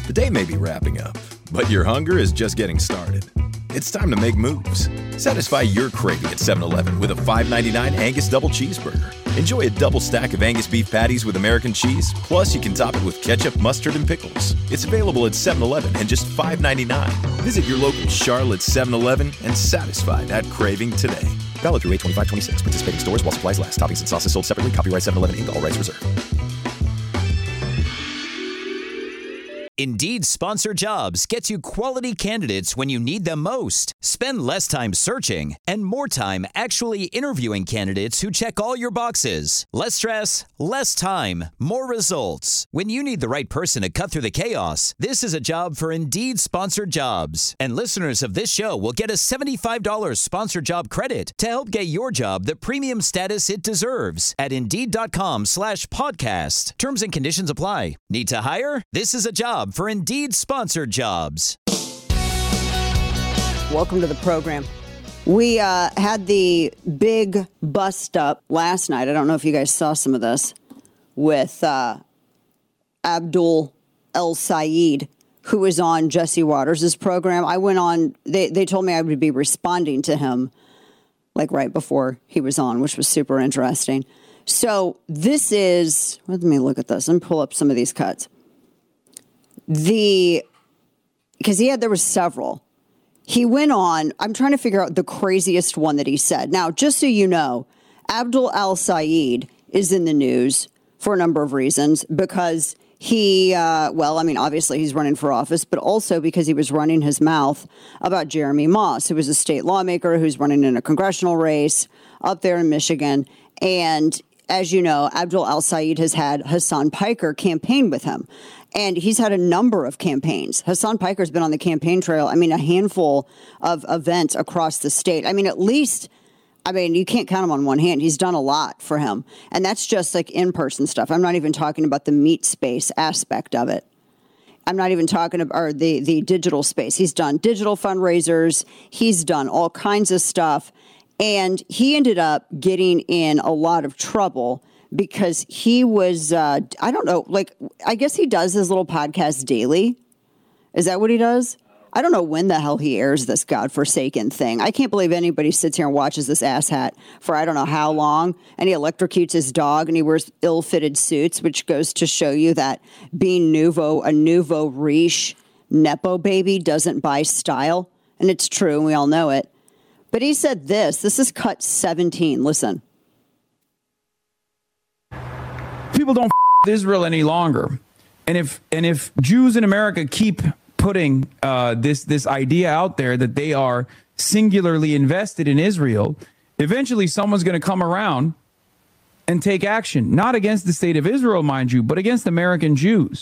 The day may be wrapping up, but your hunger is just getting started. It's time to make moves. Satisfy your craving at 7-Eleven with a $5.99 Angus Double Cheeseburger. Enjoy a double stack of Angus beef patties with American cheese, plus you can top it with ketchup, mustard, and pickles. It's available at 7-Eleven and just $5.99. Visit your local Charlotte 7-Eleven and satisfy that craving today. Valid through 8/25/26. Participating stores while supplies last. Toppings and sauces sold separately. Copyright 7-Eleven Inc. All rights reserved. Indeed Sponsor Jobs gets you quality candidates when you need them most. Spend less time searching and more time actually interviewing candidates who check all your boxes. Less stress, less time, more results. When you need the right person to cut through the chaos, this is a job for Indeed Sponsored Jobs. And listeners of this show will get a $75 sponsored job credit to help get your job the premium status it deserves at Indeed.com/podcast. Terms and conditions apply. Need to hire? This is a job for Indeed Sponsored Jobs. Welcome to the program. We had the big bust up last night. I don't know if you guys saw some of this with Abdul El-Sayed, who was on Jesse Waters' program. I went on, they told me I would be responding to him like right before he was on, which was super interesting. So this is, let me look at this and pull up some of these cuts. Because there was several. He went on, I'm trying to figure out the craziest one that he said. Now, just so you know, Abdul El-Sayed is in the news for a number of reasons because he, obviously he's running for office, but also because he was running his mouth about Jeremy Moss, who was a state lawmaker who's running in a congressional race up there in Michigan. And as you know, Abdul El-Sayed has had Hassan Piker campaign with him. And he's had a number of campaigns. Hassan Piker's been on the campaign trail. I mean, a handful of events across the state. I mean, you can't count him on one hand. He's done a lot for him. And that's just like in-person stuff. I'm not even talking about the meat space aspect of it. I'm not even talking about the digital space. He's done digital fundraisers. He's done all kinds of stuff. And he ended up getting in a lot of trouble because he was, I guess he does his little podcast daily. Is that what he does? I don't know when the hell he airs this godforsaken thing. I can't believe anybody sits here and watches this asshat for I don't know how long. And he electrocutes his dog and he wears ill-fitted suits, which goes to show you that being a nouveau riche Nepo baby doesn't buy style. And it's true, and we all know it. But he said this. This is cut 17. Listen. People don't with Israel any longer, and if Jews in America keep putting this idea out there that they are singularly invested in Israel, eventually someone's going to come around and take action, not against the state of Israel, mind you, but against American Jews.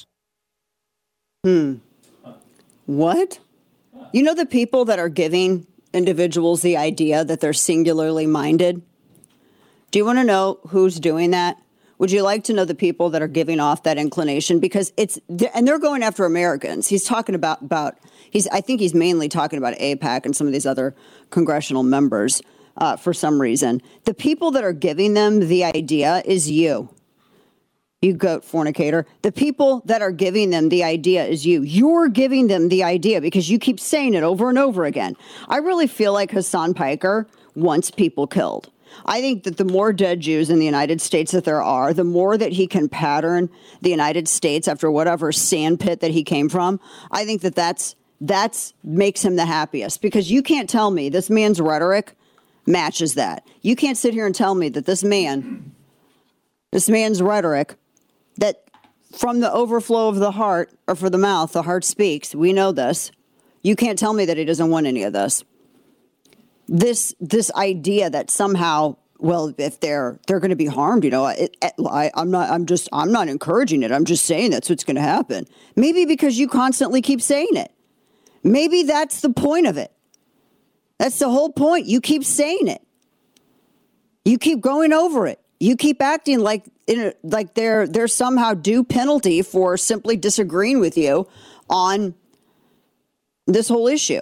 What? You know the people that are giving individuals the idea that they're singularly minded? Do you want to know who's doing that? Would you like to know the people that are giving off that inclination? Because they're going after Americans. He's talking I think he's mainly talking about AIPAC and some of these other congressional members for some reason. The people that are giving them the idea is you. You goat fornicator. The people that are giving them the idea is you. You're giving them the idea because you keep saying it over and over again. I really feel like Hassan Piker wants people killed. I think that the more dead Jews in the United States that there are, the more that he can pattern the United States after whatever sandpit that he came from. I think that that's makes him the happiest because you can't tell me this man's rhetoric matches that. You can't sit here and tell me that this man's rhetoric, that from the overflow of the heart or for the mouth, the heart speaks. We know this. You can't tell me that he doesn't want any of this. This idea that somehow, well, if they're going to be harmed, I'm not encouraging it. I'm just saying that's what's going to happen. Maybe because you constantly keep saying it. Maybe that's the point of it. That's the whole point. You keep saying it. You keep going over it. You keep acting like there's somehow due penalty for simply disagreeing with you on this whole issue.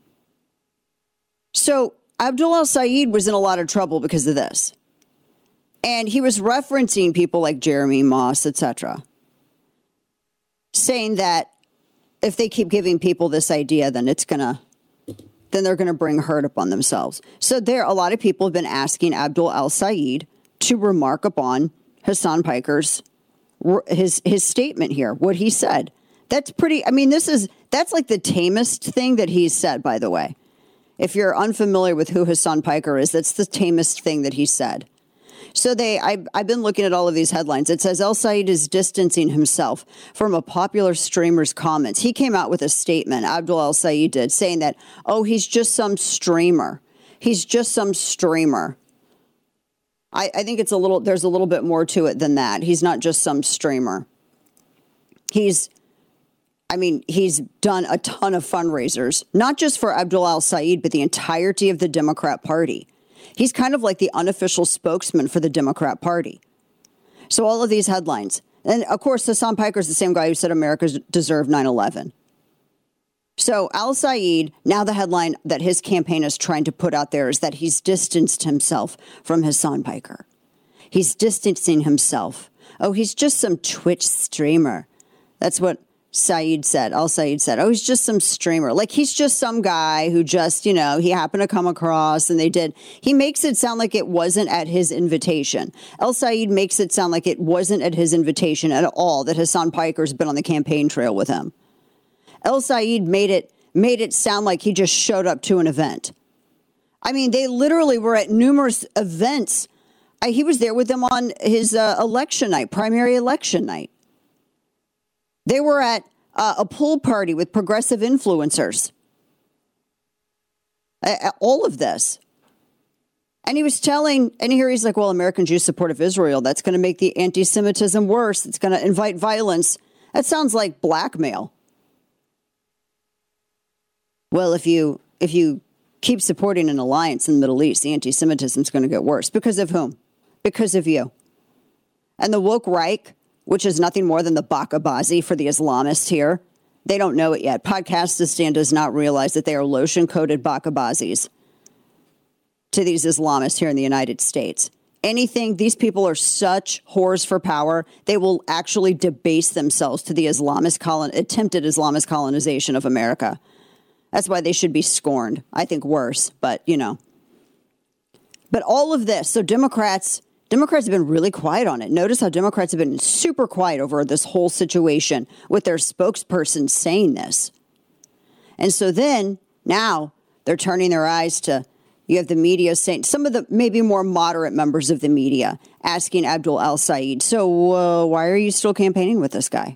So Abdul El-Sayed was in a lot of trouble because of this. And he was referencing people like Jeremy Moss, etc., saying that if they keep giving people this idea, then they're going to bring hurt upon themselves. So a lot of people have been asking Abdul al-Sayed to remark upon Hassan Piker's his statement here, what he said. That's pretty, I mean, that's like the tamest thing that he's said, by the way. If you're unfamiliar with who Hassan Piker is, that's the tamest thing that he said. So I've been looking at all of these headlines. It says al-Sayed is distancing himself from a popular streamer's comments. He came out with a statement, Abdul al-Sayed did, saying that, he's just some streamer. He's just some streamer. I think there's a little bit more to it than that. He's not just some streamer. He's done a ton of fundraisers, not just for Abdul al-Sayed, but the entirety of the Democrat Party. He's kind of like the unofficial spokesman for the Democrat Party. So all of these headlines. And, of course, Hassan Piker is the same guy who said America deserved 9/11. So al-Sayed, now the headline that his campaign is trying to put out there is that he's distanced himself from Hassan Piker. He's distancing himself. He's just some Twitch streamer. That's what al-Sayed said. He's just some streamer. Like, he's just some guy who just, he happened to come across and he makes it sound like it wasn't at his invitation. Al-Sayed makes it sound like it wasn't at his invitation at all that Hassan Piker's been on the campaign trail with him. al-Sayed made it sound like he just showed up to an event. I mean, they literally were at numerous events. He was there with them on his election night, primary election night. They were at a pool party with progressive influencers. All of this. And he was and here he's like, well, American Jews support of Israel. That's going to make the anti-Semitism worse. It's going to invite violence. That sounds like blackmail. Well, if you keep supporting an alliance in the Middle East, the anti-Semitism is going to get worse. Because of whom? Because of you. And the woke Reich, which is nothing more than the Bakabazi for the Islamists here, they don't know it yet. Podcastistan does not realize that they are lotion-coated Bakabazis to these Islamists here in the United States. These people are such whores for power, they will actually debase themselves to the attempted Islamist colonization of America. That's why they should be scorned. I think worse, but But all of this, so Democrats have been really quiet on it. Notice how Democrats have been super quiet over this whole situation with their spokesperson saying this. And so then, now, they're turning their eyes to, you have the media saying, some of the maybe more moderate members of the media asking Abdul al-Sayed, so why are you still campaigning with this guy?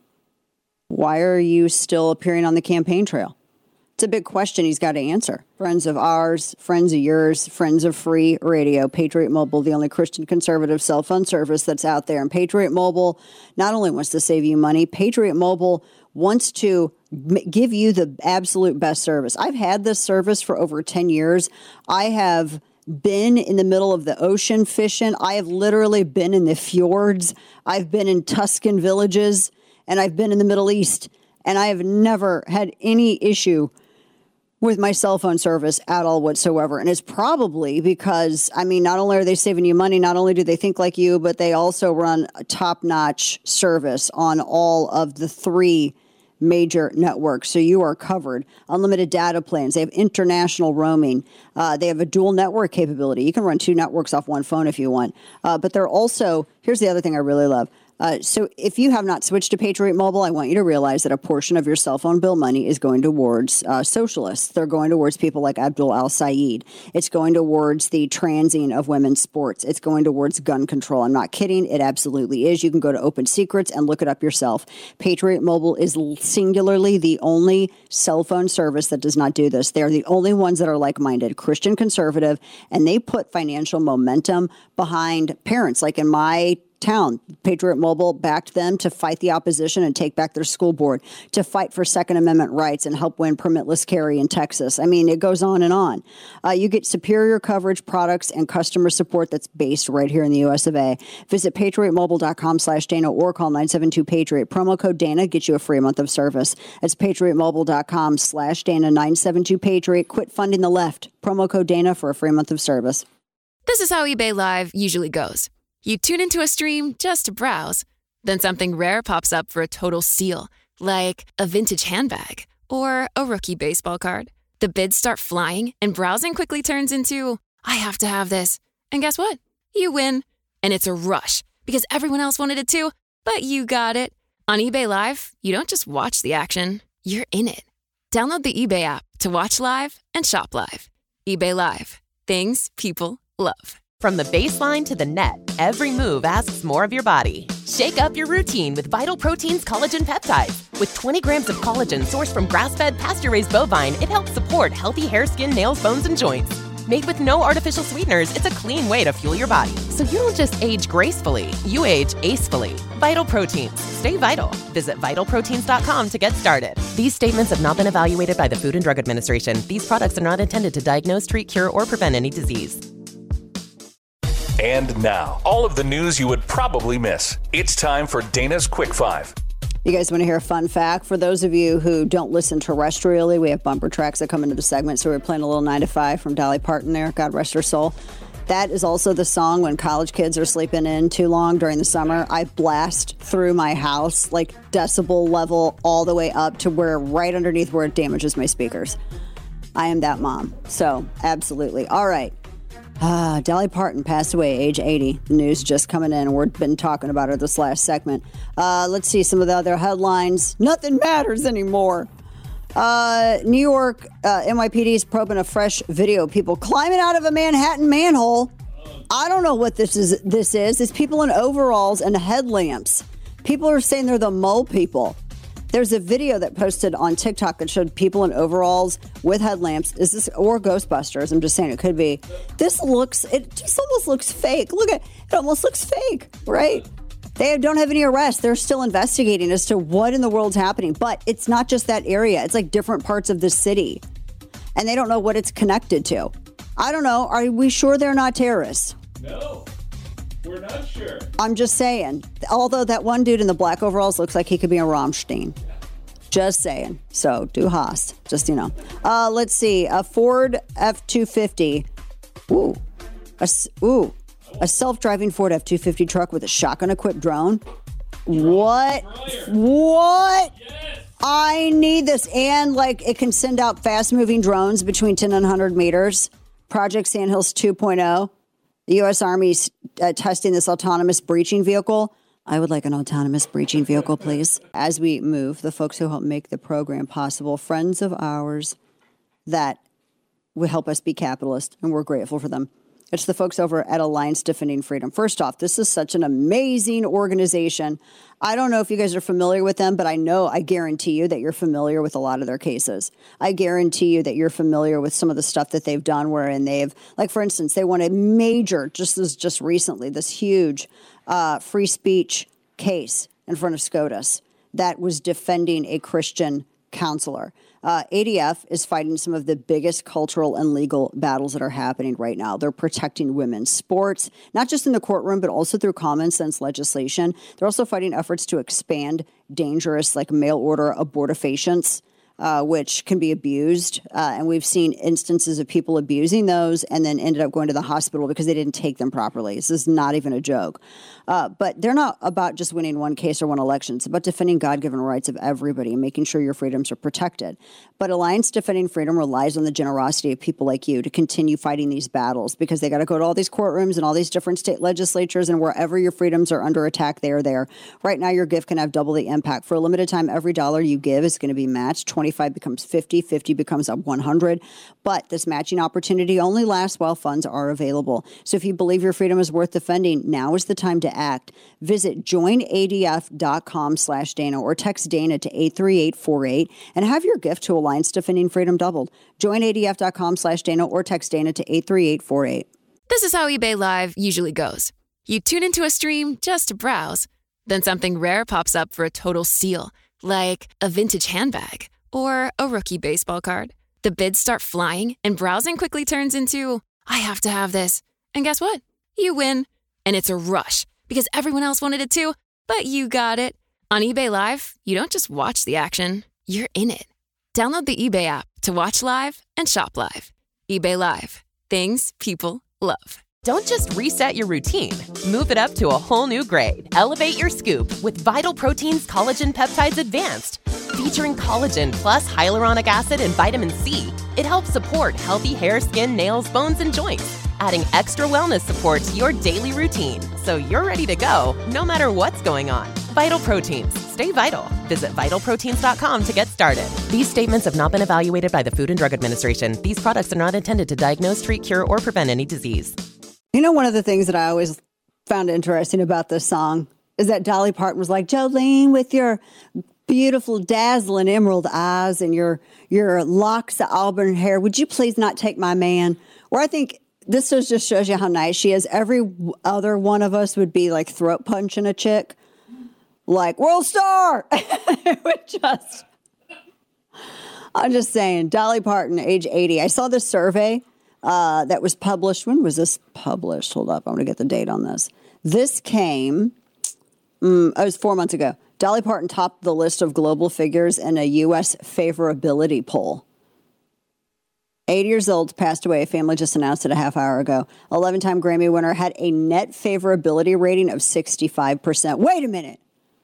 Why are you still appearing on the campaign trail? It's a big question he's got to answer. Friends of ours, friends of yours, friends of free radio, Patriot Mobile, the only Christian conservative cell phone service that's out there. And Patriot Mobile not only wants to save you money, Patriot Mobile wants to give you the absolute best service. I've had this service for over 10 years. I have been in the middle of the ocean fishing. I have literally been in the fjords. I've been in Tuscan villages, and I've been in the Middle East. And I have never had any issue with my cell phone service at all whatsoever. And it's probably because, not only are they saving you money, not only do they think like you, but they also run a top-notch service on all of the 3 major networks. So you are covered. Unlimited data plans. They have international roaming. They have a dual network capability. You can run 2 networks off one phone if you want. But they're also, here's the other thing I really love. So if you have not switched to Patriot Mobile, I want you to realize that a portion of your cell phone bill money is going towards socialists. They're going towards people like Abdul al-Sayed. It's going towards the transing of women's sports. It's going towards gun control. I'm not kidding. It absolutely is. You can go to Open Secrets and look it up yourself. Patriot Mobile is singularly the only cell phone service that does not do this. They're the only ones that are like-minded, Christian conservative, and they put financial momentum behind parents. Like in my town, Patriot Mobile backed them to fight the opposition and take back their school board, to fight for Second Amendment rights and help win permitless carry in Texas. It goes on and on. You get superior coverage, products, and customer support that's based right here in the U.S. of A. Visit patriotmobile.com/Dana or call 972-PATRIOT. Promo code Dana gets you a free month of service. That's patriotmobile.com/Dana, 972-PATRIOT. Quit funding the left. Promo code Dana for a free month of service. This is how eBay Live usually goes. You tune into a stream just to browse. Then something rare pops up for a total steal. like a vintage handbag or a rookie baseball card. The bids start flying and browsing quickly turns into, I have to have this. And guess what? You win. And it's a rush because everyone else wanted it too, but you got it. On eBay Live, you don't just watch the action, you're in it. Download the eBay app to watch live and shop live. eBay Live. Things people love. From the baseline to the net, every move asks more of your body. Shake up your routine with Vital Protein's collagen peptides. With 20 grams of collagen sourced from grass-fed, pasture-raised bovine, it helps support healthy hair, skin, nails, bones, and joints. Made with no artificial sweeteners, it's a clean way to fuel your body. So you don't just age gracefully, you age acefully. Vital Proteins. Stay vital. Visit vitalproteins.com to get started. These statements have not been evaluated by the Food and Drug Administration. These products are not intended to diagnose, treat, cure, or prevent any disease. And now, all of the news you would probably miss. It's time for Dana's Quick Five. You guys want to hear a fun fact? For those of you who don't listen terrestrially, we have bumper tracks that come into the segment. So we're playing a little 9 to 5 from Dolly Parton there. God rest her soul. That is also the song when college kids are sleeping in too long during the summer. I blast through my house, like decibel level, all the way up to where right underneath where it damages my speakers. I am that mom. So absolutely. All right. Dolly Parton passed away, age 80. The news just coming in. We've been talking about her this last segment. Let's see some of the other headlines. Nothing matters anymore. New York NYPD is probing a fresh video of people climbing out of a Manhattan manhole. I don't know what this is. It's people in overalls and headlamps. People are saying they're the mole people. There's a video that posted on TikTok that showed people in overalls with headlamps. Is this or Ghostbusters? I'm just saying it could be. It just almost looks fake. Look at it, almost looks fake, right? They don't have any arrests. They're still investigating as to what in the world's happening. But it's not just that area. It's like different parts of the city. And they don't know what it's connected to. I don't know. Are we sure they're not terrorists? No. We're not sure. I'm just saying. Although that one dude in the black overalls looks like he could be a Rammstein. Just saying. So, du hast. Just, let's see. A Ford F-250. A self-driving Ford F-250 truck with a shotgun-equipped drone. What? What? Yes. I need this. And, it can send out fast-moving drones between 10 and 100 meters. Project Sandhills 2.0. The U.S. Army's testing this autonomous breaching vehicle. I would like an autonomous breaching vehicle, please. As we move, the folks who help make the program possible, friends of ours that would help us be capitalist, and we're grateful for them. It's the folks over at Alliance Defending Freedom. First off, this is such an amazing organization. I don't know if you guys are familiar with them, but I guarantee you that you're familiar with a lot of their cases. I guarantee you that you're familiar with some of the stuff that they've done wherein they've, for instance, they won a major, just recently, this huge free speech case in front of SCOTUS that was defending a Christian counselor. ADF is fighting some of the biggest cultural and legal battles that are happening right now. They're protecting women's sports, not just in the courtroom, but also through common sense legislation. They're also fighting efforts to expand dangerous, mail order abortifacients, which can be abused. And we've seen instances of people abusing those and then ended up going to the hospital because they didn't take them properly. This is not even a joke. But they're not about just winning one case or one election. It's about defending God-given rights of everybody and making sure your freedoms are protected. But Alliance Defending Freedom relies on the generosity of people like you to continue fighting these battles because they got to go to all these courtrooms and all these different state legislatures, and wherever your freedoms are under attack, they are there. Right now, your gift can have double the impact. For a limited time, every dollar you give is going to be matched. 25 becomes 50, 50 becomes 100. But this matching opportunity only lasts while funds are available. So if you believe your freedom is worth defending, now is the time to act. Visit joinadf.com/Dana or text Dana to 83848 and have your gift to Alliance Defending Freedom doubled. Joinadf.com/Dana or text Dana to 83848. This is how eBay Live usually goes. You tune into a stream just to browse. Then something rare pops up for a total steal, like a vintage handbag or a rookie baseball card. The bids start flying and browsing quickly turns into, I have to have this. And guess what? You win. And it's a rush because everyone else wanted it too, but you got it. On eBay Live, you don't just watch the action, you're in it. Download the eBay app to watch live and shop live. eBay Live. Things people love. Don't just reset your routine. Move it up to a whole new grade. Elevate your scoop with Vital Protein's Collagen Peptides Advanced. Featuring collagen plus hyaluronic acid and vitamin C, it helps support healthy hair, skin, nails, bones, and joints, adding extra wellness support to your daily routine so you're ready to go no matter what's going on. Vital Proteins. Stay vital. Visit vitalproteins.com to get started. These statements have not been evaluated by the Food and Drug Administration. These products are not intended to diagnose, treat, cure, or prevent any disease. You know, one of the things that I always found interesting about this song is that Dolly Parton was like, Jolene, with your beautiful, dazzling emerald eyes and your locks of auburn hair, would you please not take my man? Where I think this just shows you how nice she is. Every other one of us would be like throat punching a chick, like world star. I'm just saying, Dolly Parton, age 80. I saw this survey that was published. When was this published? Hold up. I'm going to get the date on this. This came, it was 4 months ago. Dolly Parton topped the list of global figures in a U.S. favorability poll. 80 years old, passed away. A family just announced it a half hour ago. 11-time Grammy winner had a net favorability rating of 65%. Wait a minute.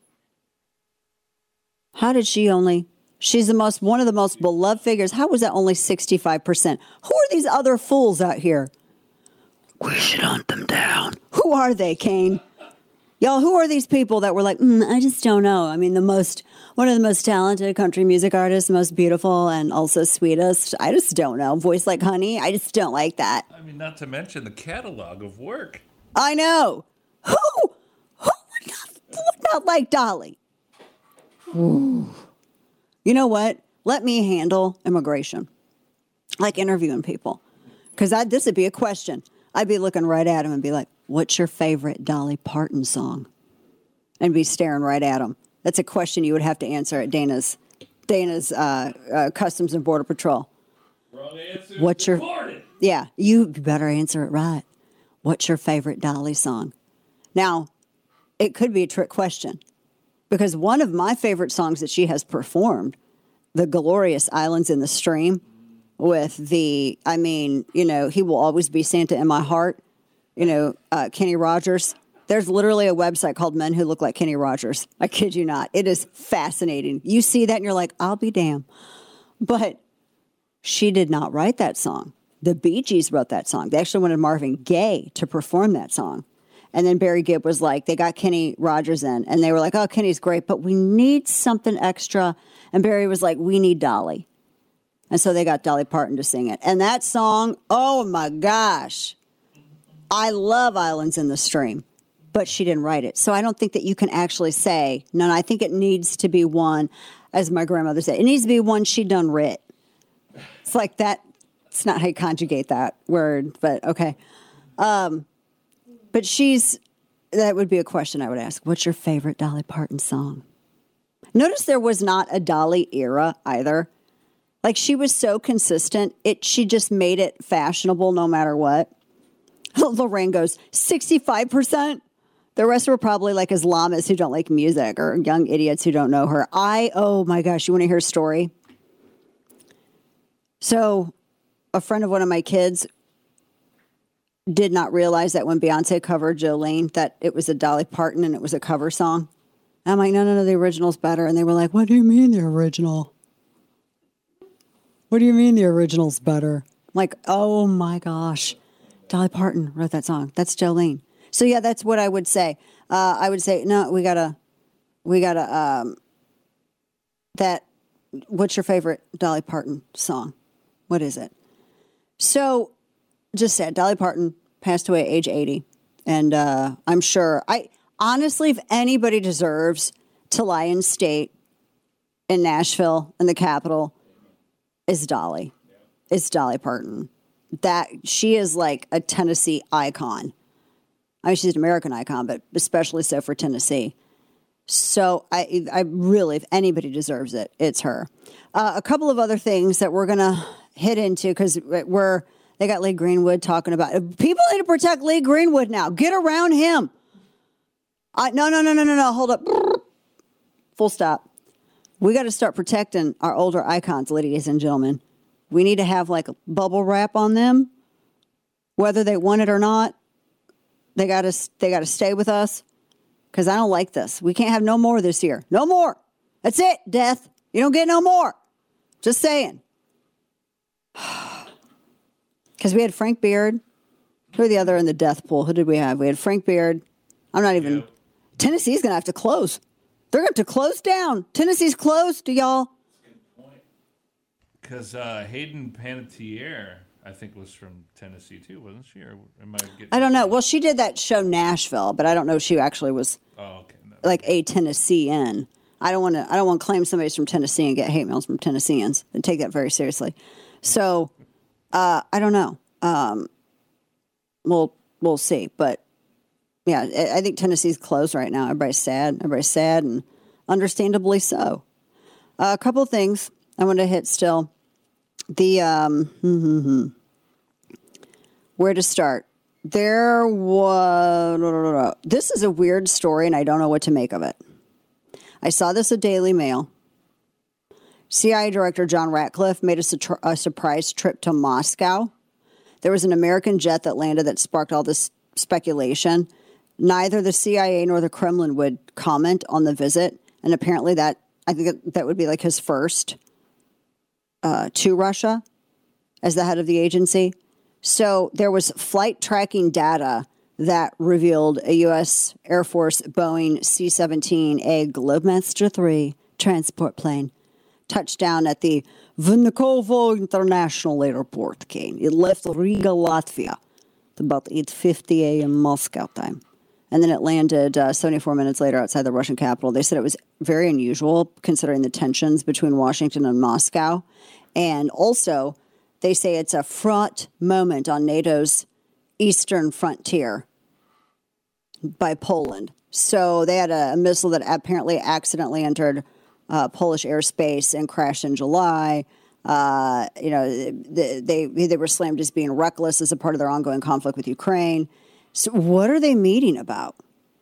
How did she only... She's one of the most beloved figures. How was that only 65%? Who are these other fools out here? We should hunt them down. Who are they, Kane? Y'all, who are these people that were like, I just don't know. I mean, one of the most talented country music artists, most beautiful and also sweetest. I just don't know. Voice like honey. I just don't like that. I mean, not to mention the catalog of work. I know. Who would not like Dolly? Ooh. You know what? Let me handle immigration, like interviewing people. Because this would be a question. I'd be looking right at him and be like, what's your favorite Dolly Parton song? And be staring right at him. That's a question you would have to answer at Dana's Customs and Border Patrol. Wrong answer. What's Yeah, you better answer it right. What's your favorite Dolly song? Now, it could be a trick question. Because one of my favorite songs that she has performed, the glorious Islands in the Stream, with He Will Always Be Santa in My Heart, Kenny Rogers. There's literally a website called Men Who Look Like Kenny Rogers. I kid you not. It is fascinating. You see that and you're like, I'll be damned. But she did not write that song. The Bee Gees wrote that song. They actually wanted Marvin Gaye to perform that song. And then Barry Gibb was like, they got Kenny Rogers in. And they were like, oh, Kenny's great, but we need something extra. And Barry was like, we need Dolly. And so they got Dolly Parton to sing it. And that song, oh my gosh. I love Islands in the Stream. But she didn't write it. So I don't think that you can actually say, no, I think it needs to be one, as my grandmother said, it needs to be one she done writ. It's like that. It's not how you conjugate that word, but okay. But that would be a question I would ask. What's your favorite Dolly Parton song? Notice there was not a Dolly era either. Like she was so consistent. She just made it fashionable no matter what. Lorraine goes, 65%. The rest were probably like Islamists who don't like music or young idiots who don't know her. Oh my gosh, you want to hear a story? So a friend of one of my kids did not realize that when Beyonce covered Jolene, that it was a Dolly Parton and it was a cover song. And I'm like, no, the original's better. And they were like, what do you mean the original? What do you mean the original's better? I'm like, oh my gosh, Dolly Parton wrote that song. That's Jolene. So yeah, that's what I would say. I would say, no, we gotta, what's your favorite Dolly Parton song? What is it? So just said, Dolly Parton passed away at age 80. And I'm sure, honestly, if anybody deserves to lie in state in Nashville, in the Capitol, is Dolly. It's Dolly Parton. That she is like a Tennessee icon. I mean, she's an American icon, but especially so for Tennessee. So I really, if anybody deserves it, it's her. A couple of other things that we're going to hit into because they got Lee Greenwood talking about people need to protect Lee Greenwood now. Get around him. No. Hold up. Full stop. We got to start protecting our older icons, ladies and gentlemen. We need to have like a bubble wrap on them, whether they want it or not. They got to stay with us because I don't like this. We can't have no more this year. No more. That's it, death. You don't get no more. Just saying. Because we had Frank Beard. Who are the other in the death pool? Who did we have? We had Frank Beard. I'm not even. Yep. Tennessee's going to have to close. They're going to have to close down. Tennessee's closed, y'all. Because Hayden Panettiere, I think, was from Tennessee too, wasn't she? Or am I getting? I don't know. Well, she did that show Nashville, but I don't know if she actually was like a Tennessean. I don't want to claim somebody's from Tennessee and get hate mails from Tennesseans and take that very seriously. So I don't know. We'll see. But yeah, I think Tennessee's closed right now. Everybody's sad. And understandably so. A couple of things I want to hit still. The where to start? There was this is a weird story, and I don't know what to make of it. I saw this at Daily Mail. CIA Director John Ratcliffe made a surprise trip to Moscow. There was an American jet that landed that sparked all this speculation. Neither the CIA nor the Kremlin would comment on the visit, and apparently I think that would be like his first to Russia as the head of the agency. So there was flight tracking data that revealed a U.S. Air Force Boeing C-17A Globemaster III transport plane touched down at the Vnukovo International Airport. It left Riga, Latvia, at about 8:50 a.m. Moscow time. And then it landed 74 minutes later outside the Russian capital. They said it was very unusual considering the tensions between Washington and Moscow. And also, they say it's a fraught moment on NATO's eastern frontier by Poland. So they had a missile that apparently accidentally entered Polish airspace and crashed in July. They were slammed as being reckless as a part of their ongoing conflict with Ukraine. So what are they meeting about?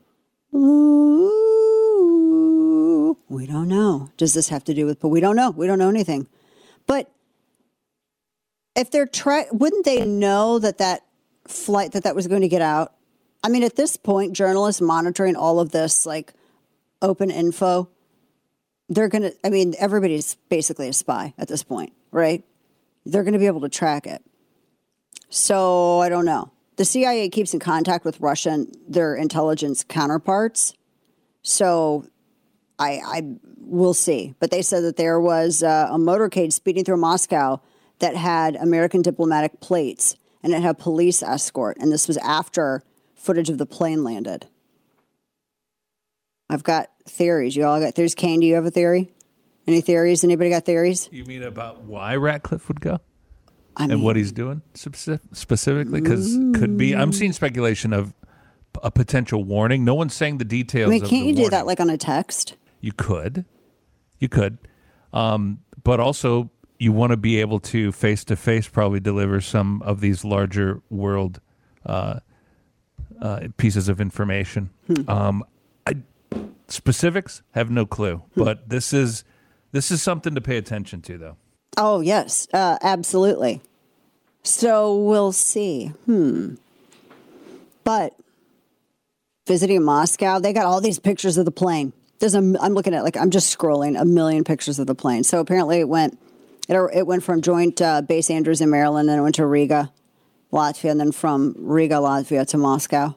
Ooh, we don't know. Does this have to do with, but we don't know. We don't know anything. But if they're wouldn't they know that flight, that was going to get out? I mean, at this point, journalists monitoring all of this, like open info, they're going to, I mean, everybody's basically a spy at this point, right? They're going to be able to track it. So I don't know. The CIA keeps in contact with their intelligence counterparts. So I will see. But they said that there was a motorcade speeding through Moscow that had American diplomatic plates, and it had police escort. And this was after footage of the plane landed. I've got theories. You all got theories? Kane, do you have a theory? Any theories? Anybody got theories? You mean about why Ratcliffe would go? And what he's doing specifically? Because could be, I'm seeing speculation of a potential warning. No one's saying the details. I mean, can't you do that like on a text? You could. But also, you want to be able to face-to-face probably deliver some of these larger world pieces of information. Specifics, have no clue. But this is something to pay attention to, though. Oh, yes, absolutely. So we'll see. But visiting Moscow, they got all these pictures of the plane. I'm looking at, I'm just scrolling a million pictures of the plane. So apparently it went from Joint Base Andrews in Maryland, and it went to Riga, Latvia, and then from Riga, Latvia to Moscow.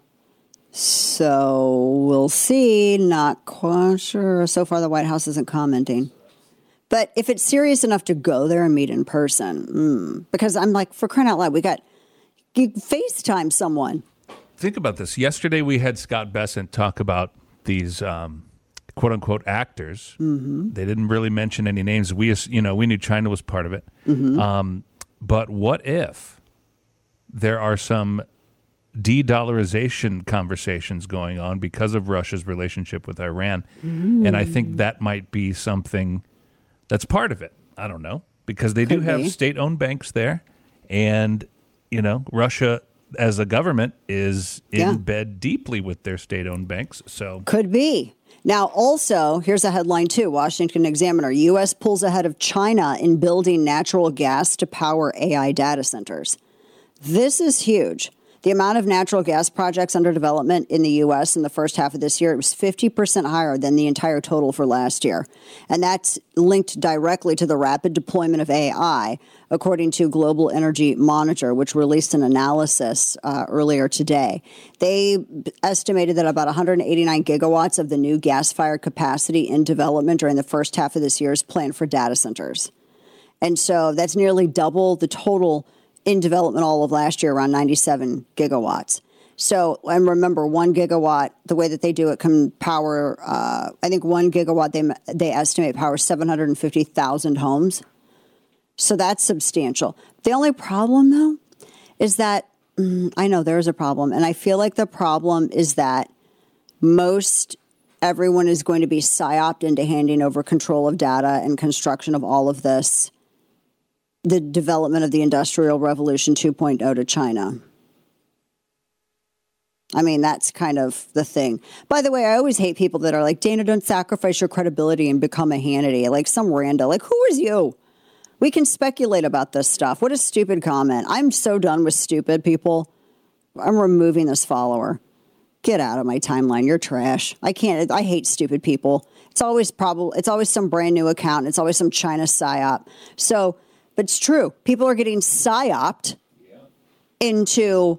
So we'll see. Not quite sure. So far, the White House isn't commenting. But if it's serious enough to go there and meet in person, because I'm like, for crying out loud, you FaceTime someone. Think about this. Yesterday we had Scott Bessent talk about these quote unquote actors. Mm-hmm. They didn't really mention any names. We knew China was part of it. Mm-hmm. But what if there are some de-dollarization conversations going on because of Russia's relationship with Iran? And I think that might be something that's part of it. I don't know, because they do have state-owned banks there, and Russia as a government is in bed deeply with their state-owned banks. So could be. Now, also, here's a headline too: Washington Examiner: U.S. pulls ahead of China in building natural gas to power AI data centers. This is huge. The amount of natural gas projects under development in the U.S. in the first half of this year, it was 50% higher than the entire total for last year. And that's linked directly to the rapid deployment of AI, according to Global Energy Monitor, which released an analysis earlier today. They estimated that about 189 gigawatts of the new gas-fired capacity in development during the first half of this year is planned for data centers. And so that's nearly double the total in development all of last year, around 97 gigawatts. So, and remember, 1 gigawatt, the way that they do it can power, I think 1 gigawatt, they estimate powers 750,000 homes. So that's substantial. The only problem, though, is that, I know there's a problem, and I feel like the problem is that everyone is going to be psyoped into handing over control of data and construction of all of this, the development of the Industrial Revolution 2.0 to China. I mean, that's kind of the thing. By the way, I always hate people that are like, Dana, don't sacrifice your credibility and become a Hannity. Like some rando. Like, who is you? We can speculate about this stuff. What a stupid comment. I'm so done with stupid people. I'm removing this follower. Get out of my timeline. You're trash. I hate stupid people. It's always some brand new account. It's always some China psyop. So, but it's true. People are getting psyoped into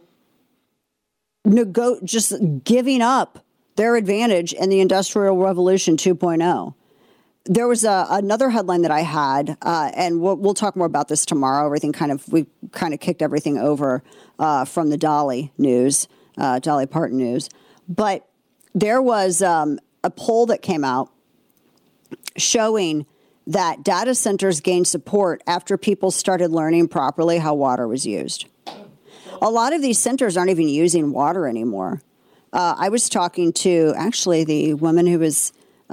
just giving up their advantage in the Industrial Revolution 2.0. There was another headline that I had, and we'll talk more about this tomorrow. We kind of kicked everything over from the Dolly Parton news. But there was a poll that came out showing that data centers gained support after people started learning properly how water was used. A lot of these centers aren't even using water anymore. I was talking to actually the woman who was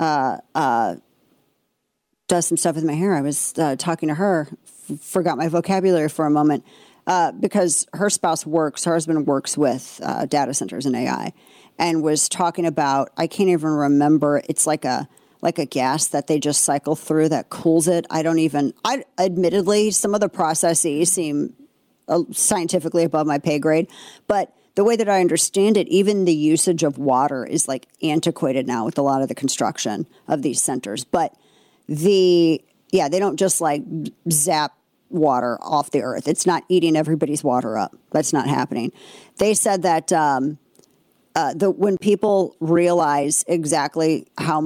does some stuff with my hair. I was talking to her, forgot my vocabulary for a moment, because her husband works with data centers and AI, and was talking about, I can't even remember, it's like a gas that they just cycle through that cools it. Admittedly, some of the processes seem scientifically above my pay grade, but the way that I understand it, even the usage of water is like antiquated now with a lot of the construction of these centers. But they don't just like zap water off the earth. It's not eating everybody's water up. That's not happening. They said that when people realize exactly how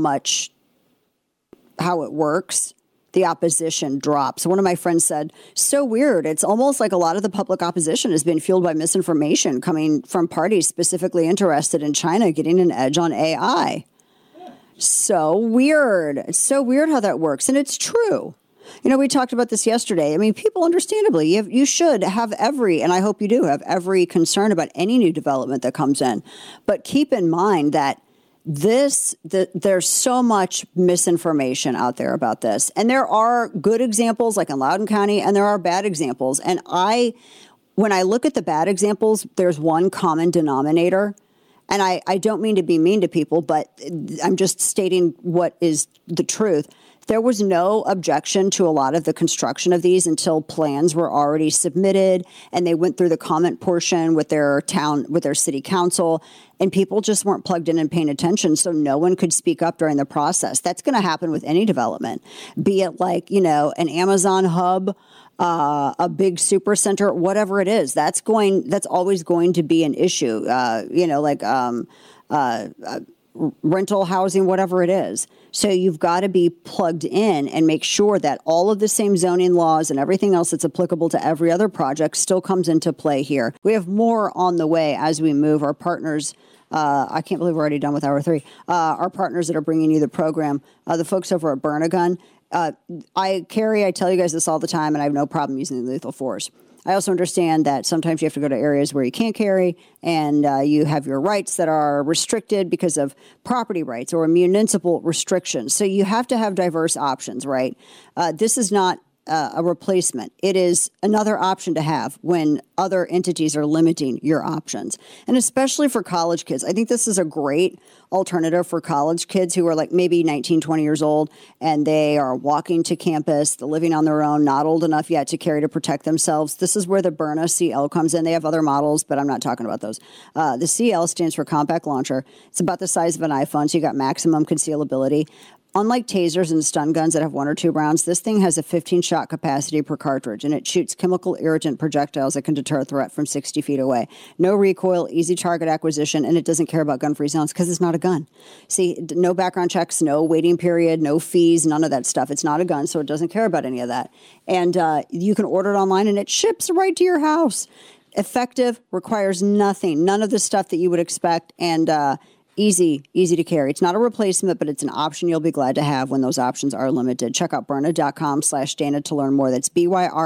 it works, the opposition drops. One of my friends said, so weird. It's almost like a lot of the public opposition has been fueled by misinformation coming from parties specifically interested in China getting an edge on AI. So weird. It's so weird how that works. And it's true. You know, we talked about this yesterday. I mean, people understandably, you should have and I hope you do have every concern about any new development that comes in. But keep in mind that there's so much misinformation out there about this. And there are good examples like in Loudoun County, and there are bad examples. And when I look at the bad examples, there's one common denominator. And I don't mean to be mean to people, but I'm just stating what is the truth. There was no objection to a lot of the construction of these until plans were already submitted and they went through the comment portion with their city council, and people just weren't plugged in and paying attention. So no one could speak up during the process. That's going to happen with any development, be it like, an Amazon hub, a big super center, whatever it is. That's always going to be an issue, rental housing, whatever it is. So you've got to be plugged in and make sure that all of the same zoning laws and everything else that's applicable to every other project still comes into play here. We have more on the way as we move. Our partners, I can't believe we're already done with hour 3. Our partners that are bringing you the program, the folks over at Burn-A-Gun. Carrie, I tell you guys this all the time, and I have no problem using lethal force. I also understand that sometimes you have to go to areas where you can't carry, and you have your rights that are restricted because of property rights or municipal restrictions. So you have to have diverse options, right? This is not a replacement. It is another option to have when other entities are limiting your options. And especially for college kids, I think this is a great alternative for college kids who are like maybe 19, 20 years old, and they are walking to campus, they're living on their own, not old enough yet to carry to protect themselves. This is where the Byrna CL comes in. They have other models, but I'm not talking about those. The CL stands for Compact Launcher. It's about the size of an iPhone, so you got maximum concealability. Unlike tasers and stun guns that have 1 or 2 rounds, this thing has a 15-shot capacity per cartridge, and it shoots chemical irritant projectiles that can deter a threat from 60 feet away. No recoil, easy target acquisition, and it doesn't care about gun-free zones because it's not a gun. See, no background checks, no waiting period, no fees, none of that stuff. It's not a gun, so it doesn't care about any of that. And you can order it online, and it ships right to your house. Effective, requires nothing, none of the stuff that you would expect, and easy to carry. It's not a replacement, but it's an option you'll be glad to have when those options are limited. Check out Byrna.com/Dana to learn more. That's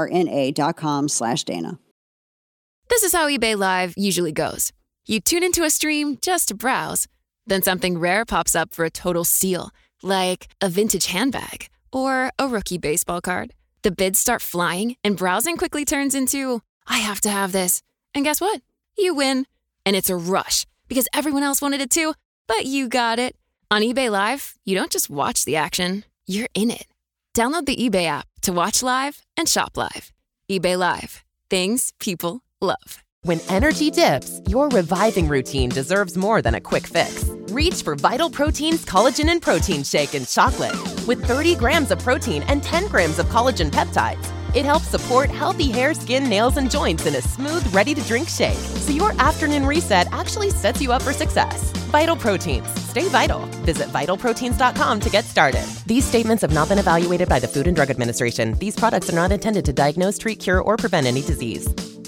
BYRNA.com/Dana. This is how eBay Live usually goes. You tune into a stream just to browse. Then something rare pops up for a total steal, like a vintage handbag or a rookie baseball card. The bids start flying and browsing quickly turns into, I have to have this. And guess what? You win. And it's a rush because everyone else wanted it too, but you got it. On eBay Live, you don't just watch the action, you're in it. Download the eBay app to watch live and shop live. eBay Live. Things people love. When energy dips, your reviving routine deserves more than a quick fix. Reach for Vital Protein's Collagen and Protein Shake in chocolate. With 30 grams of protein and 10 grams of collagen peptides, it helps support healthy hair, skin, nails, and joints in a smooth, ready-to-drink shake. So your afternoon reset actually sets you up for success. Vital Proteins. Stay vital. Visit vitalproteins.com to get started. These statements have not been evaluated by the Food and Drug Administration. These products are not intended to diagnose, treat, cure, or prevent any disease.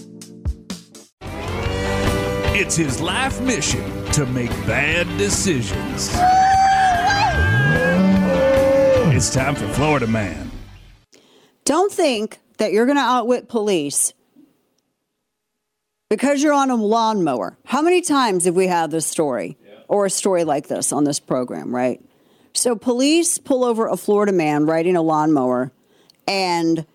It's his life mission to make bad decisions. It's time for Florida Man. Don't think that you're going to outwit police because you're on a lawnmower. How many times have we had this story or a story like this on this program, right? So police pull over a Florida man riding a lawnmower and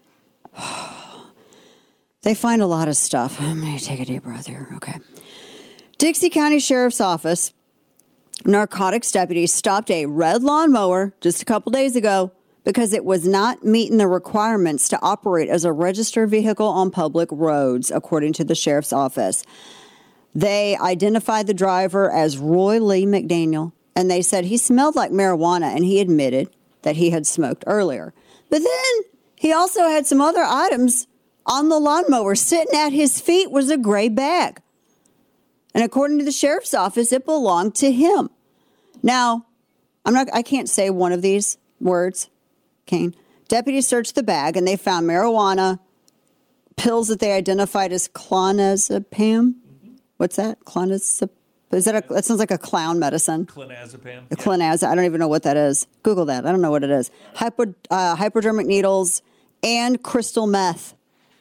they find a lot of stuff. I'm going to take a deep breath here. Okay. Dixie County Sheriff's Office narcotics deputies stopped a red lawnmower just a couple days ago because it was not meeting the requirements to operate as a registered vehicle on public roads, according to the sheriff's office. They identified the driver as Roy Lee McDaniel, and they said he smelled like marijuana, and he admitted that he had smoked earlier. But then he also had some other items on the lawnmower. Sitting at his feet was a gray bag. And according to the sheriff's office, it belonged to him. Now, I can't say one of these words, Kane. Deputies searched the bag and they found marijuana, pills that they identified as clonazepam. What's that? Clonazepam? That sounds like a clown medicine. Clonazepam. Clonazepam. I don't even know what that is. Google that. I don't know what it is. Hypodermic needles and crystal meth.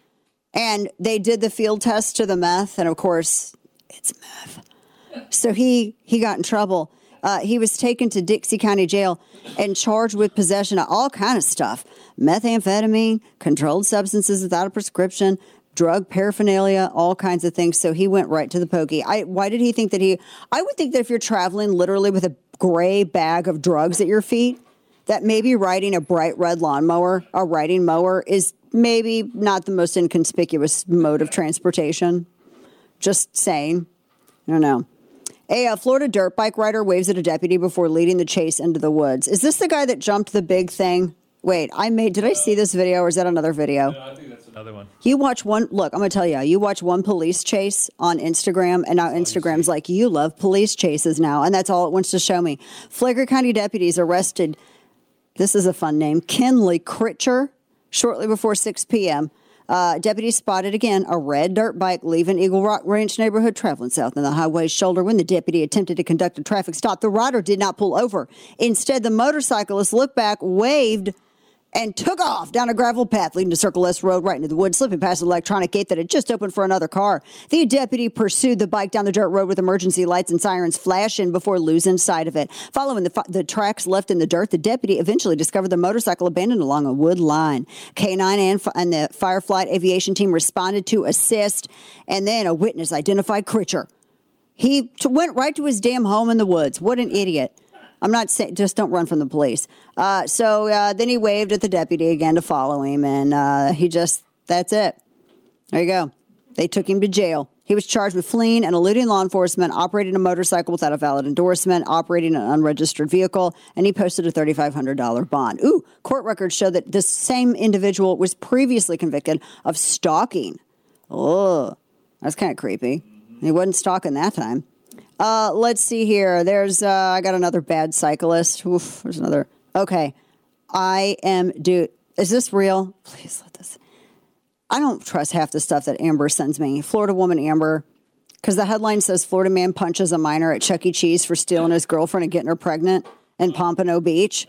And they did the field test to the meth, and of course, it's meth. So he got in trouble. He was taken to Dixie County Jail and charged with possession of all kind of stuff. Methamphetamine, controlled substances without a prescription, drug paraphernalia, all kinds of things. So he went right to the pokey. Why did he think that I would think that if you're traveling literally with a gray bag of drugs at your feet, that maybe riding a bright red lawnmower, a riding mower, is maybe not the most inconspicuous mode of transportation. Just saying. I don't know. A Florida dirt bike rider waves at a deputy before leading the chase into the woods. Is this the guy that jumped the big thing? Wait, did I see this video or is that another video? No, I think that's another one. You watch one, look, I'm going to tell you watch one police chase on Instagram, and now Instagram's like, you love police chases now, and that's all it wants to show me. Flagler County deputies arrested, this is a fun name, Kenley Critcher, shortly before 6 p.m. Deputies spotted again a red dirt bike leaving Eagle Rock Ranch neighborhood traveling south on the highway's shoulder. When the deputy attempted to conduct a traffic stop, the rider did not pull over. Instead, the motorcyclist looked back, waved, and took off down a gravel path leading to Circle S Road right into the woods, slipping past an electronic gate that had just opened for another car. The deputy pursued the bike down the dirt road with emergency lights and sirens flashing before losing sight of it. Following the tracks left in the dirt, the deputy eventually discovered the motorcycle abandoned along a wood line. K9 and the Fireflight Aviation team responded to assist, and then a witness identified Critcher. He went right to his damn home in the woods. What an idiot. I'm not saying, just don't run from the police. So then he waved at the deputy again to follow him, and that's it. There you go. They took him to jail. He was charged with fleeing and eluding law enforcement, operating a motorcycle without a valid endorsement, operating an unregistered vehicle, and he posted a $3,500 bond. Ooh, court records show that this same individual was previously convicted of stalking. Oh, that's kind of creepy. He wasn't stalking that time. Let's see here. There's, I got another bad cyclist. Oof, there's another. Okay. Is this real? Please let this. I don't trust half the stuff that Amber sends me. Florida woman Amber, because the headline says Florida man punches a minor at Chuck E. Cheese for stealing his girlfriend and getting her pregnant in Pompano Beach.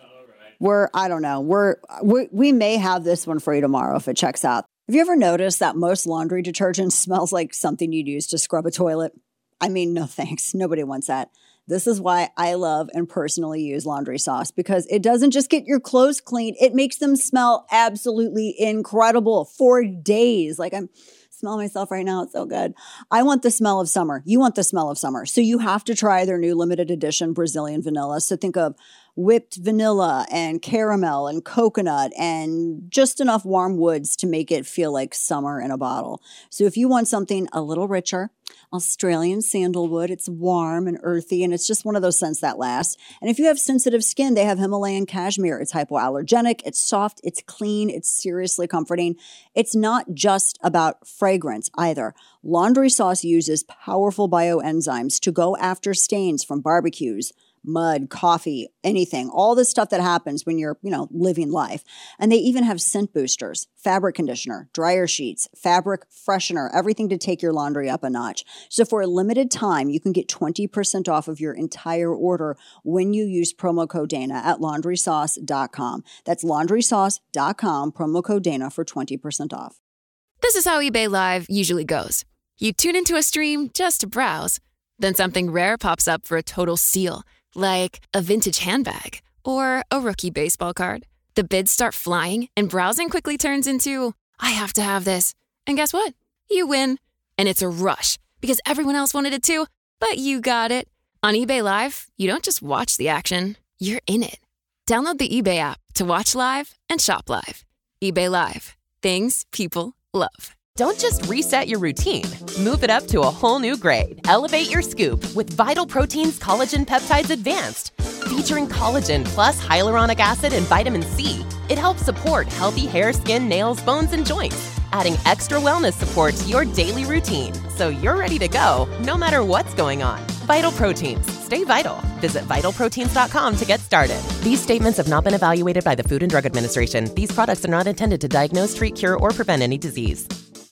I don't know. We may have this one for you tomorrow if it checks out. Have you ever noticed that most laundry detergent smells like something you'd use to scrub a toilet? I mean, no thanks. Nobody wants that. This is why I love and personally use Laundry Sauce, because it doesn't just get your clothes clean. It makes them smell absolutely incredible for days. Like I'm smelling myself right now. It's so good. I want the smell of summer. You want the smell of summer. So you have to try their new limited edition Brazilian vanilla. So think of whipped vanilla and caramel and coconut and just enough warm woods to make it feel like summer in a bottle. So if you want something a little richer, Australian sandalwood, it's warm and earthy, and it's just one of those scents that lasts. And if you have sensitive skin, they have Himalayan cashmere. It's hypoallergenic, it's soft, it's clean, it's seriously comforting. It's not just about fragrance either. Laundry Sauce uses powerful bioenzymes to go after stains from barbecues, mud, coffee, anything, all the stuff that happens when you're, living life. And they even have scent boosters, fabric conditioner, dryer sheets, fabric freshener, everything to take your laundry up a notch. So for a limited time, you can get 20% off of your entire order when you use promo code Dana at laundrysauce.com. That's laundrysauce.com, promo code Dana for 20% off. This is how eBay Live usually goes. You tune into a stream just to browse. Then something rare pops up for a total steal. Like a vintage handbag or a rookie baseball card. The bids start flying and browsing quickly turns into, I have to have this. And guess what? You win. And it's a rush because everyone else wanted it too, but you got it. On eBay Live, you don't just watch the action, you're in it. Download the eBay app to watch live and shop live. eBay Live. Things people love. Don't just reset your routine. Move it up to a whole new grade. Elevate your scoop with Vital Protein's Collagen Peptides Advanced. Featuring collagen plus hyaluronic acid and vitamin C, it helps support healthy hair, skin, nails, bones, and joints, adding extra wellness support to your daily routine so you're ready to go no matter what's going on. Vital Proteins. Stay vital. Visit vitalproteins.com to get started. These statements have not been evaluated by the Food and Drug Administration. These products are not intended to diagnose, treat, cure, or prevent any disease.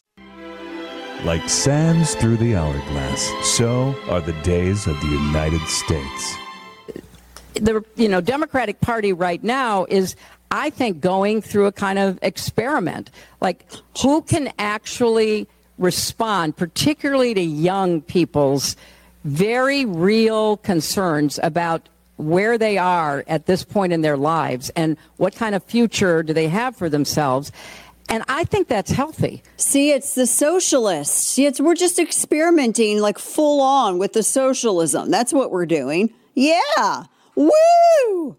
Like sands through the hourglass, so are the days of the United States. The Democratic Party right now is, I think, going through a kind of experiment. Like, who can actually respond, particularly to young people's very real concerns about where they are at this point in their lives and what kind of future do they have for themselves. And I think that's healthy. See, it's the socialists. We're just experimenting like full on with the socialism. That's what we're doing. Yeah. Woo!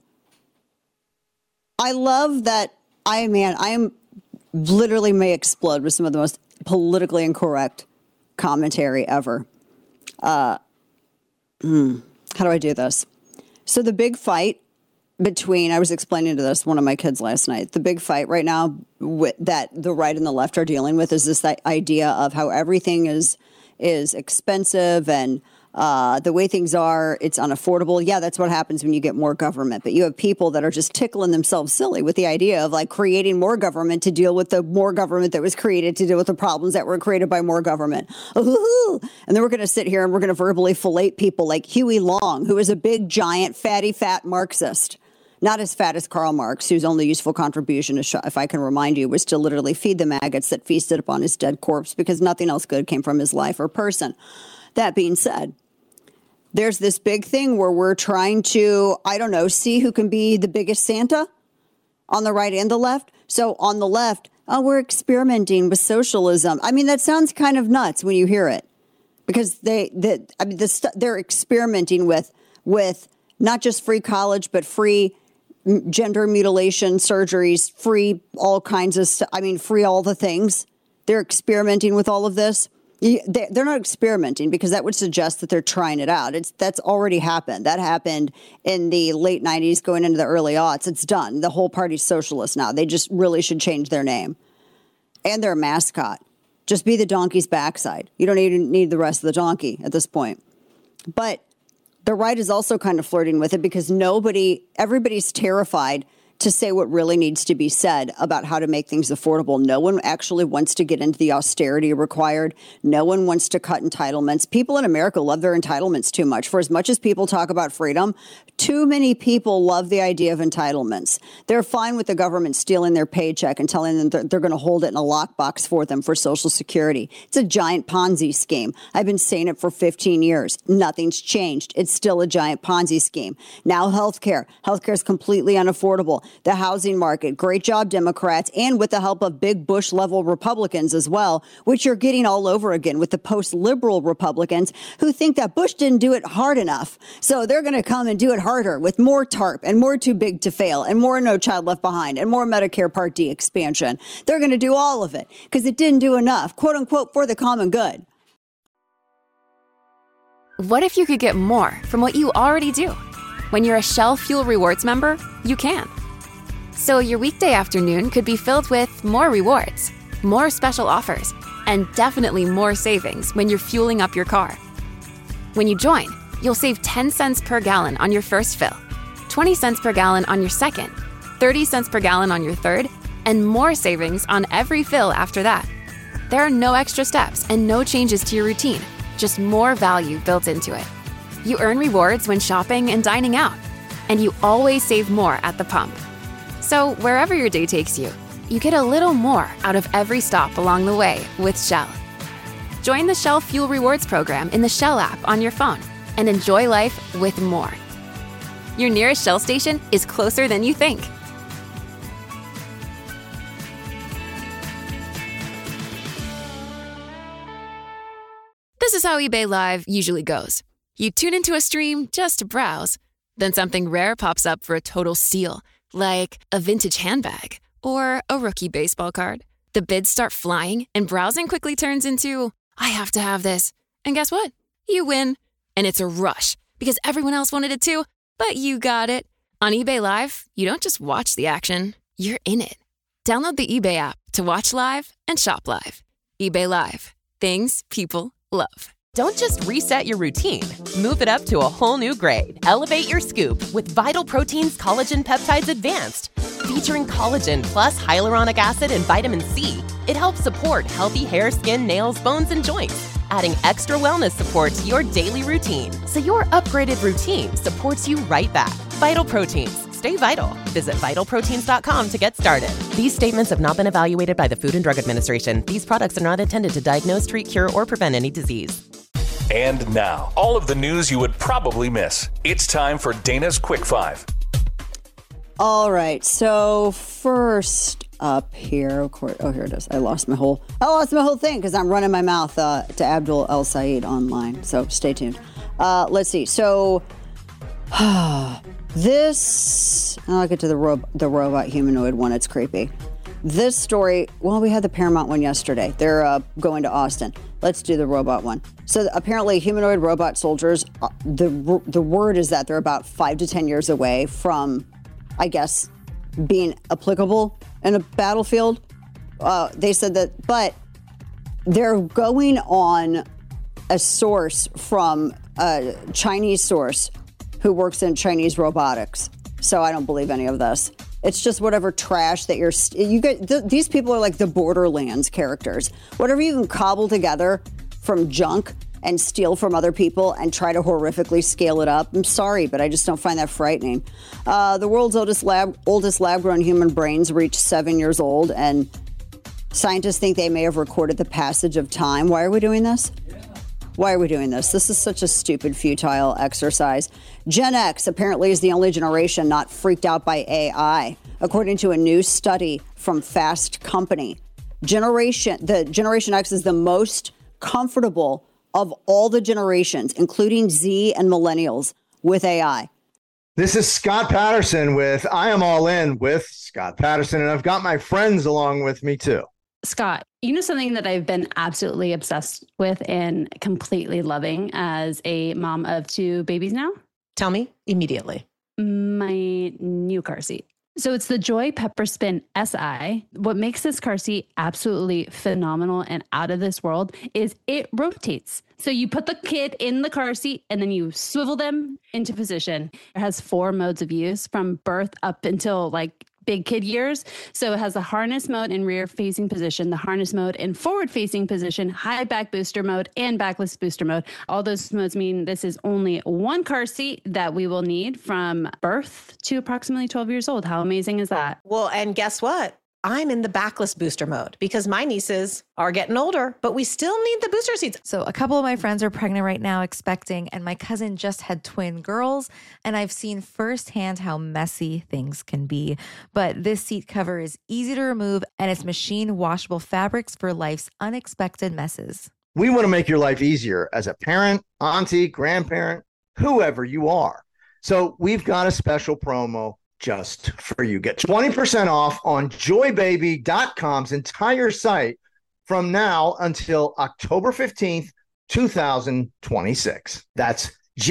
I love that. I am literally may explode with some of the most politically incorrect commentary ever. How do I do this? So the big fight between, I was explaining to one of my kids last night, the big fight right now that the right and the left are dealing with is this idea of how everything is expensive and the way things are, it's unaffordable. Yeah, that's what happens when you get more government. But you have people that are just tickling themselves silly with the idea of like creating more government to deal with the more government that was created to deal with the problems that were created by more government. Ooh. And then we're going to sit here and we're going to verbally fillet people like Huey Long, who is a big, giant, fatty, fat Marxist. Not as fat as Karl Marx, whose only useful contribution, if I can remind you, was to literally feed the maggots that feasted upon his dead corpse because nothing else good came from his life or person. That being said, there's this big thing where we're trying to, see who can be the biggest Santa on the right and the left. So on the left, we're experimenting with socialism. I mean, that sounds kind of nuts when you hear it because they're experimenting with not just free college, but free gender mutilation surgeries, free all kinds of stuff. I mean, free all the things. They're experimenting with all of this. They're not experimenting because that would suggest that they're trying it out. That's already happened. That happened in the late 90s going into the early aughts. It's done. The whole party's socialist now. They just really should change their name and their mascot. Just be the donkey's backside. You don't even need the rest of the donkey at this point. But the right is also kind of flirting with it because everybody's terrified to say what really needs to be said about how to make things affordable. No one actually wants to get into the austerity required. No one wants to cut entitlements. People in America love their entitlements too much. For as much as people talk about freedom, too many people love the idea of entitlements. They're fine with the government stealing their paycheck and telling them they're going to hold it in a lockbox for them for Social Security. It's a giant Ponzi scheme. I've been saying it for 15 years. Nothing's changed. It's still a giant Ponzi scheme. Now healthcare. Healthcare is completely unaffordable. The housing market. Great job, Democrats, and with the help of big Bush-level Republicans as well, which you're getting all over again with the post-liberal Republicans who think that Bush didn't do it hard enough. So they're going to come and do it harder with more TARP and more Too Big to Fail and more No Child Left Behind and more Medicare Part D expansion. They're going to do all of it because it didn't do enough, quote unquote, for the common good. What if you could get more from what you already do? When you're a Shell Fuel Rewards member, you can. So your weekday afternoon could be filled with more rewards, more special offers, and definitely more savings when you're fueling up your car. When you join, you'll save 10 cents per gallon on your first fill, 20 cents per gallon on your second, 30 cents per gallon on your third, and more savings on every fill after that. There are no extra steps and no changes to your routine, just more value built into it. You earn rewards when shopping and dining out, and you always save more at the pump. So wherever your day takes you, you get a little more out of every stop along the way with Shell. Join the Shell Fuel Rewards program in the Shell app on your phone and enjoy life with more. Your nearest Shell station is closer than you think. This is how eBay Live usually goes. You tune into a stream just to browse. Then something rare pops up for a total steal, like a vintage handbag or a rookie baseball card. The bids start flying and browsing quickly turns into, I have to have this. And guess what? You win. And it's a rush because everyone else wanted it too, but you got it. On eBay Live, you don't just watch the action, you're in it. Download the eBay app to watch live and shop live. eBay Live. Things people love. Don't just reset your routine. Move it up to a whole new grade. Elevate your scoop with Vital Protein's Collagen Peptides Advanced. Featuring collagen plus hyaluronic acid and vitamin C, it helps support healthy hair, skin, nails, bones, and joints, adding extra wellness support to your daily routine. So your upgraded routine supports you right back. Vital Proteins. Stay vital. Visit vitalproteins.com to get started. These statements have not been evaluated by the Food and Drug Administration. These products are not intended to diagnose, treat, cure, or prevent any disease. And now, all of the news you would probably miss. It's time for Dana's Quick Five. All right. So first up here, of course. Oh, here it is. I lost my whole thing because I'm running my mouth to Abdul El Sayed online. So stay tuned. Let's see. So this, I'll get to the robot humanoid one. It's creepy. This story, well, we had the Paramount one yesterday. They're going to Austin. Let's do the robot one. So apparently humanoid robot soldiers, the word is that they're about 5 to 10 years away from, I guess, being applicable in a battlefield. They said that, but they're going on a source from a Chinese source who works in Chinese robotics. So I don't believe any of this. It's just whatever trash that you get. These people are like the Borderlands characters. Whatever you can cobble together from junk and steal from other people and try to horrifically scale it up. I'm sorry, but I just don't find that frightening. The world's oldest lab-grown human brains reach 7 years old, and scientists think they may have recorded the passage of time. Why are we doing this? Why are we doing this? This is such a stupid, futile exercise. Gen X apparently is the only generation not freaked out by AI, according to a new study from Fast Company. Generation X is the most comfortable of all the generations, including Z and millennials, with AI. This is Scott Patterson with I Am All In with Scott Patterson, and I've got my friends along with me too. Scott, you know something that I've been absolutely obsessed with and completely loving as a mom of 2 babies now? Tell me immediately. My new car seat. So it's the Joy Pepperspin SI. What makes this car seat absolutely phenomenal and out of this world is it rotates. So you put the kid in the car seat and then you swivel them into position. It has 4 modes of use from birth up until like big kid years. So it has the harness mode in rear facing position, the harness mode in forward facing position, high back booster mode, and backless booster mode. All those modes mean this is only one car seat that we will need from birth to approximately 12 years old. How amazing is that? Well, and guess what? I'm in the backless booster mode because my nieces are getting older, but we still need the booster seats. So a couple of my friends are pregnant right now, expecting, and my cousin just had twin girls, and I've seen firsthand how messy things can be. But this seat cover is easy to remove, and it's machine washable fabrics for life's unexpected messes. We want to make your life easier as a parent, auntie, grandparent, whoever you are. So we've got a special promo just for you. Get 20% off on joybaby.com's entire site from now until October 15th, 2026. That's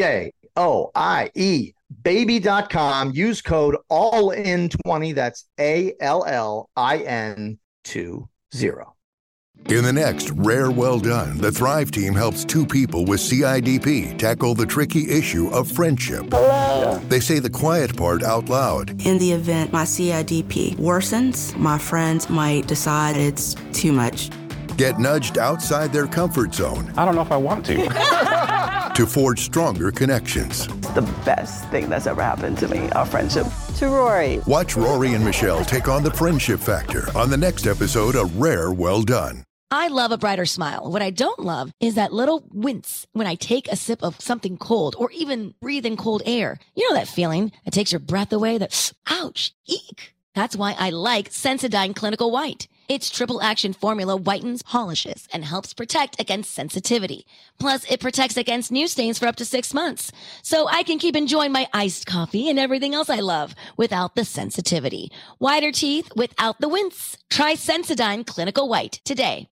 JOIE baby.com. Use code ALLIN20. That's ALLIN20. In the next Rare Well Done, the Thrive team helps 2 people with CIDP tackle the tricky issue of friendship. Hello. They say the quiet part out loud. In the event my CIDP worsens, my friends might decide it's too much. Get nudged outside their comfort zone. I don't know if I want to. To forge stronger connections. The best thing that's ever happened to me, our friendship. To Rory. Watch Rory and Michelle take on the friendship factor on the next episode of Rare Well Done. I love a brighter smile. What I don't love is that little wince when I take a sip of something cold or even breathe in cold air. You know that feeling that takes your breath away, that ouch, eek. That's why I like Sensodyne Clinical White. Its triple action formula whitens, polishes, and helps protect against sensitivity. Plus, it protects against new stains for up to 6 months. So I can keep enjoying my iced coffee and everything else I love without the sensitivity. Whiter teeth without the wince. Try Sensodyne Clinical White today.